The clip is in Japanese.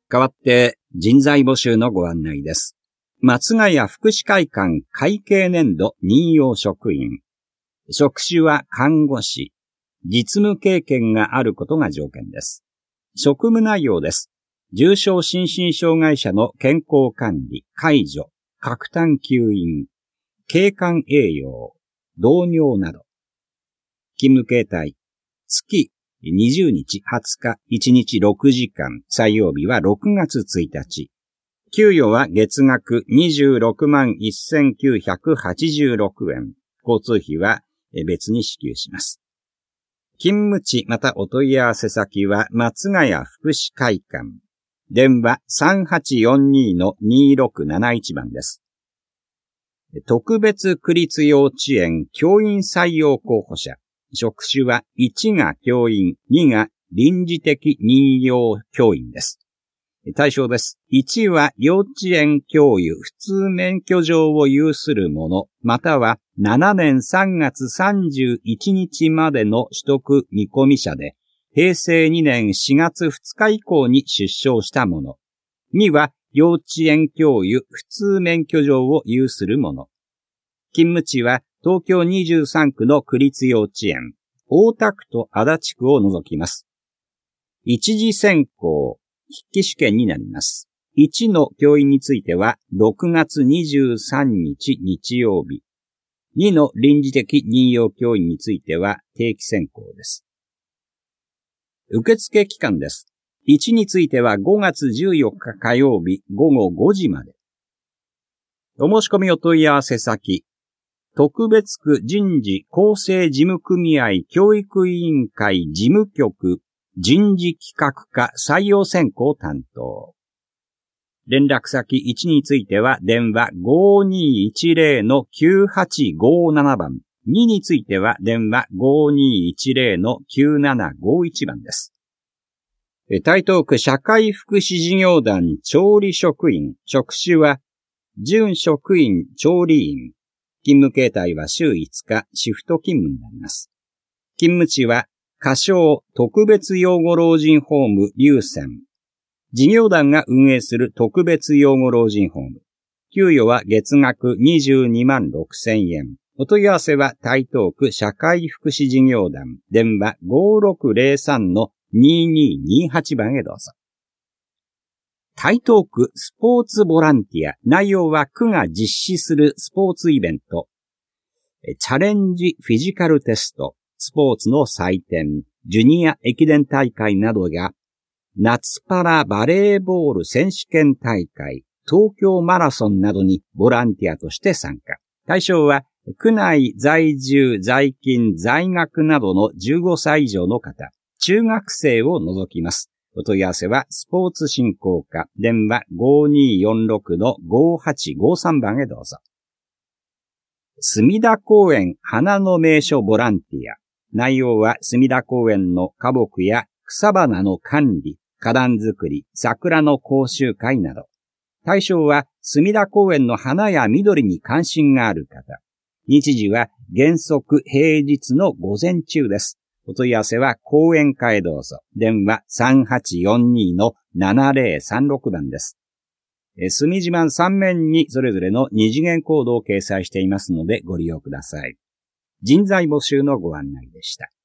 代わって人材募集のご案内です。松ヶ谷福祉会館会計年度任用職員。職種は看護師。実務経験があることが条件です。職務内容です。重症心身障害者の健康管理、介助、各単吸引、経管栄養、導尿など。勤務形態、月20日20日1日6時間、採用日は6月1日。給与は月額26万1986円。交通費は別に支給します。勤務地またお問い合わせ先は松ヶ谷福祉会館。電話 3842-2671 番です。特別区立幼稚園教員採用候補者。職種は1が教員、2が臨時的任用教員です。対象です。1は幼稚園教諭普通免許状を有する者、または7年3月31日までの取得見込み者で、平成2年4月2日以降に出生した者。2は幼稚園教諭普通免許状を有する者。勤務地は東京23区の区立幼稚園、大田区と足立区を除きます。一次選考、筆記試験になります。1の教員については6月23日日曜日。2の臨時的任用教員については定期選考です。受付期間です。1については5月14日火曜日午後5時まで。お申し込みお問い合わせ先。特別区人事厚生事務組合教育委員会事務局人事企画課採用選考担当。連絡先1については電話 5210-9857 番。2については電話 5210-9751 番です。台東区社会福祉事業団調理職員。職種は準職員調理員。勤務形態は週5日、シフト勤務になります。勤務地は、仮称特別養護老人ホーム龍泉。事業団が運営する特別養護老人ホーム。給与は月額22万6千円。お問い合わせは台東区社会福祉事業団。電話 5603-2228 番へどうぞ。台東区スポーツボランティア。内容は区が実施するスポーツイベント。チャレンジフィジカルテスト、スポーツの祭典、ジュニア駅伝大会などや、夏パラバレーボール選手権大会、東京マラソンなどにボランティアとして参加。対象は、区内在住、在勤、在学などの15歳以上の方、中学生を除きます。お問い合わせはスポーツ振興課、電話 5246-5853 番へどうぞ。隅田公園花の名所ボランティア。内容は隅田公園の花木や草花の管理、花壇作り、桜の講習会など。対象は隅田公園の花や緑に関心がある方。日時は原則平日の午前中です。お問い合わせは講演会へどうぞ。電話 3842-7036 番です。隅自慢3面にそれぞれの二次元コードを掲載していますのでご利用ください。人材募集のご案内でした。